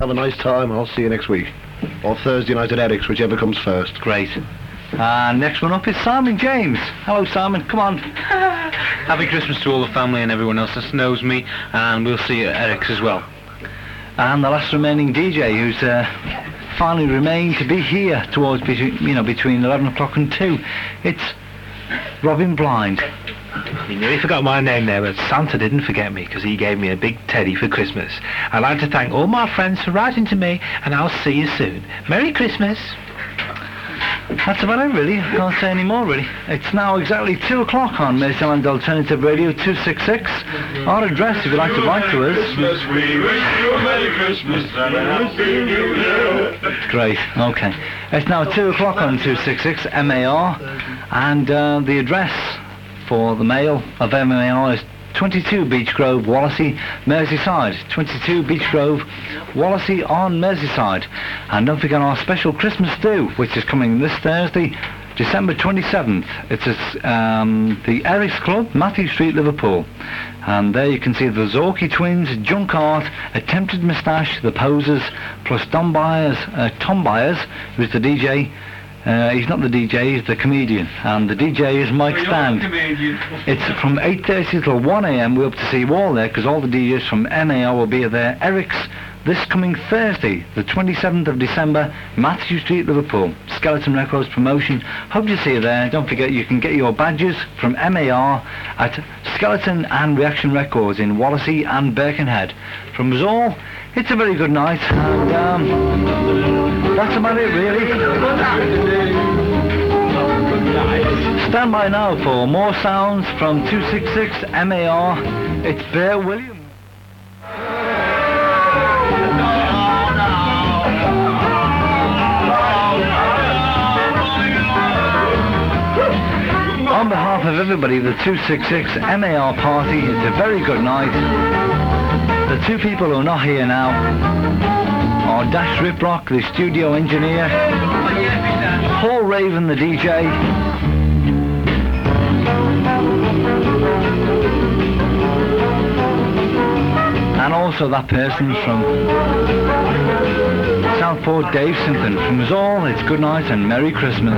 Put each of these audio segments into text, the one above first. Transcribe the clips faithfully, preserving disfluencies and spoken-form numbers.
Have a nice time. I'll see you next week. Or Thursday night at Eric's, whichever comes first. Great. Uh, next one up is Simon James. Hello, Simon. Come on. Happy Christmas to all the family and everyone else that knows me, and we'll see you at Eric's as well. And the last remaining D J who's uh, finally remained to be here towards between, you know, between eleven o'clock and two. It's Robin Blind. You nearly forgot my name there, but Santa didn't forget me because he gave me a big teddy for Christmas. I'd like to thank all my friends for writing to me, and I'll see you soon. Merry Christmas. That's about it, really. I can't say any more, really. It's now exactly two o'clock on Merseyside Alternative Radio two sixty-six. Our address, if you'd like to write to us. Christmas, we wish you a Merry Christmas and a Happy New Year. Great, okay. It's now two o'clock on two sixty-six M A R, and uh, the address for the mail of M A R is twenty-two Beech Grove, Wallasey, Merseyside. twenty-two Beech Grove, Wallasey on Merseyside. And don't forget our special Christmas do, which is coming this Thursday, December twenty-seventh. It's at um, the Eric's Club, Matthew Street, Liverpool. And there you can see the Zorky Twins, Junk Art, Attempted Moustache, The Posers, plus Tom Byers, uh, Tom Byers, who's the D J. Uh, he's not the D J, he's the comedian, and the D J is Mike Stand. It's from eight thirty till one a m. We hope to see you all there, because all the D Js from M A R will be there. Eric's this coming Thursday, the twenty-seventh of December, Matthew Street, Liverpool. Skeleton Records promotion. Hope to see you there. Don't forget you can get your badges from M A R at Skeleton and Reaction Records in Wallasey and Birkenhead. From us all, it's a very good night, and um, that's about it, really. Stand by now for more sounds from two sixty-six M A R. It's Bear Williams. On behalf of everybody, the two sixty-six M A R party, it's a very good night. The two people who are not here now are Dash Riprock, the studio engineer, Paul Raven, the D J, and also that person from Southport, Dave Simpson. From us all, it's good night and Merry Christmas.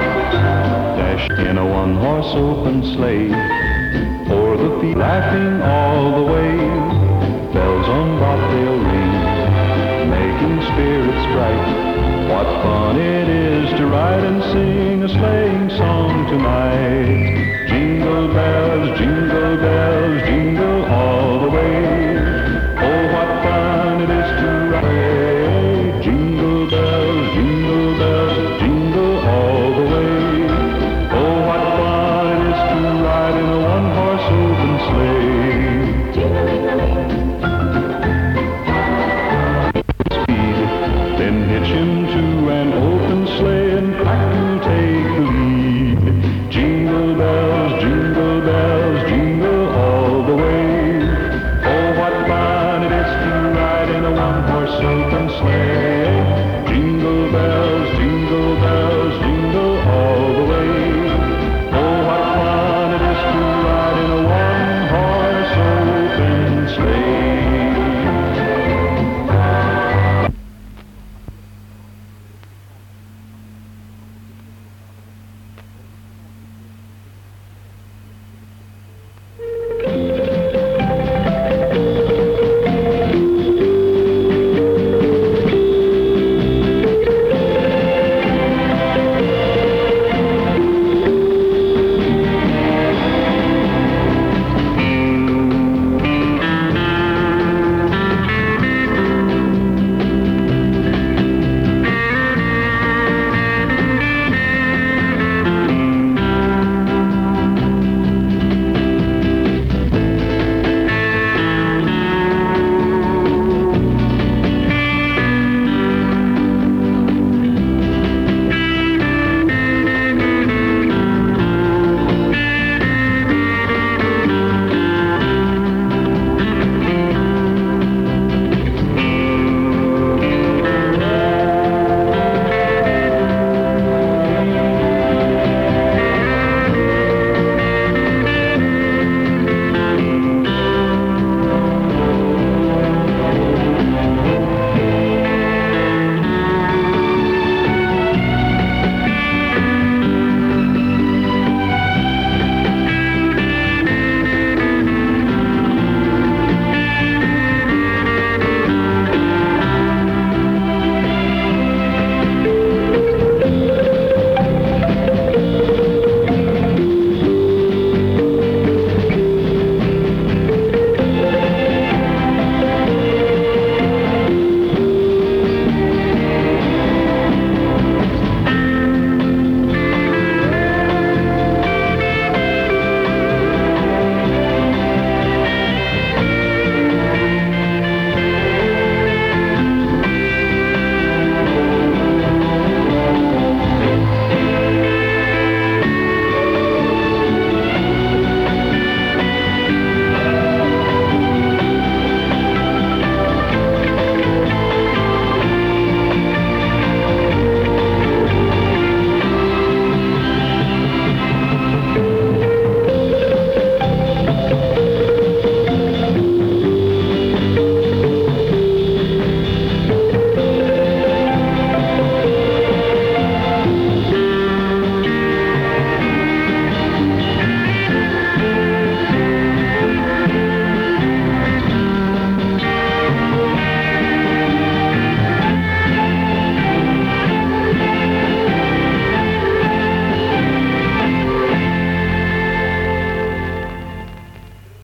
In a one-horse open sleigh, o'er the field laughing